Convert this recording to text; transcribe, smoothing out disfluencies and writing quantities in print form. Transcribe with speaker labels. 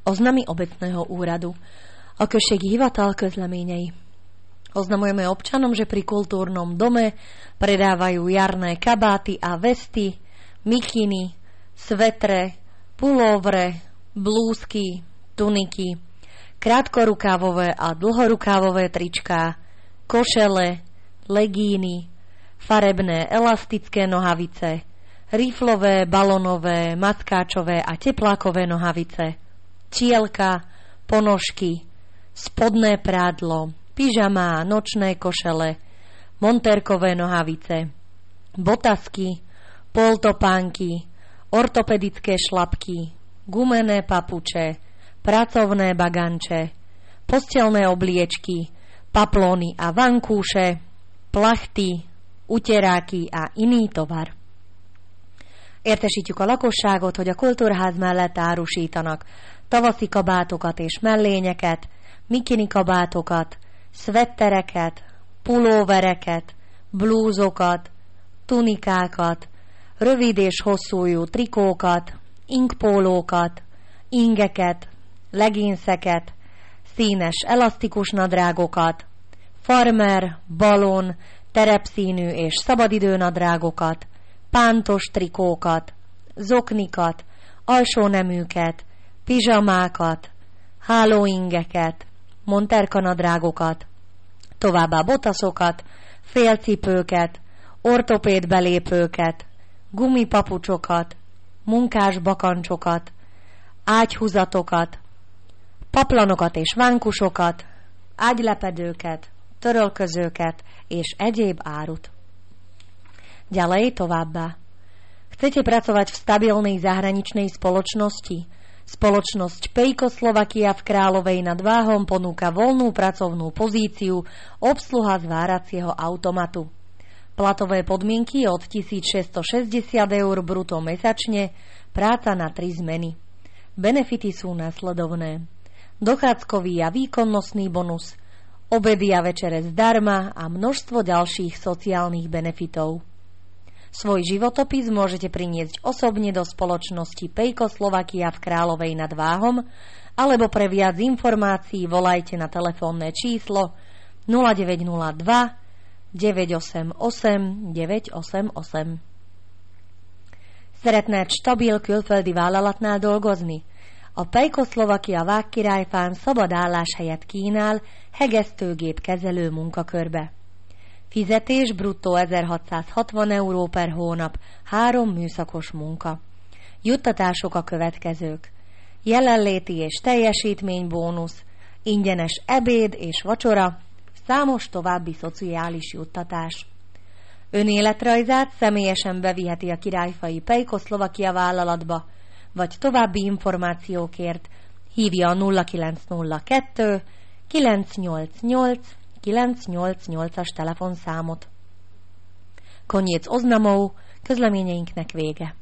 Speaker 1: Oznamy obecného úradu. A községi hivatal közleményei. Oznamujeme občanom, že pri kultúrnom dome predávajú jarné kabáty a vesty, mikiny, svetre, pulóvre, blúzky, tuniky, krátkorukávové a dlhorukávové tričká, košele, legíny, farebné elastické nohavice, riflové, balonové, mackáčové a teplákové nohavice, čielka, ponožky, spodné prádlo, pyžama, nočné košele, monterkové nohavice, botasky, poltopánky, ortopedické šlapky, gumené papuče, pracovné baganče, postelné obliečky, paplóny a vankúše, plachty, uteráky a iný tovar. Értesítjük a lakosságot, hogy a kultúrház mellett árusítanak tavaszi kabátokat és mellényeket, mikini kabátokat, szvettereket, pulóvereket, blúzokat, tunikákat, rövid és hosszújú trikókat, inkpólókat, ingeket, leginszeket, színes elasztikus nadrágokat, farmer, balon, terepszínű és szabadidőnadrágokat, pántos trikókat, zoknikat, alsóneműket, pizsamákat, hálóingeket, monterkanadrágokat, továbbá botaszokat, félcipőket, ortopéd belépőket, gumipapucsokat, munkás bakancsokat, ágyhúzatokat, paplanokat és vánkusokat, ágylepedőket, törölközőket és egyéb árut. Ďalej továbbá. Chcete pracovať v stabilnej zahraničnej spoločnosti? Spoločnosť Pejko Slovakia v Královej nad Váhom ponúka voľnú pracovnú pozíciu obsluha zváracieho automatu. Platové podmienky od 1660 eur brutto mesačne, práca na 3 zmeny. Benefity sú nasledovné. Dochádzkový a výkonnostný bonus, obedy a večere zdarma a množstvo ďalších sociálnych benefitov. Svoj životopis môžete priniesť osobne do spoločnosti Pejko Slovakia v Královej nad Váhom alebo pre viac informácií volajte na telefónne číslo 0902 988 988. Szeretne egy stabil külföldi vállalatnál dolgozni? A Pejko Slovakia Vágkirályfán szabad álláshelyet kínál hegesztőgép kezelő munkakörbe. Fizetés bruttó 1660 euró per hónap, 3 műszakos munka. Juttatások a következők. Jelenléti és teljesítménybónusz, ingyenes ebéd és vacsora, számos további szociális juttatás. Önéletrajzát személyesen beviheti a Királyfai Pejko Szlovakia vállalatba, vagy további információkért hívja a 0902 988 988-as telefonszámot. Koniec oznamov, közleményeinknek vége.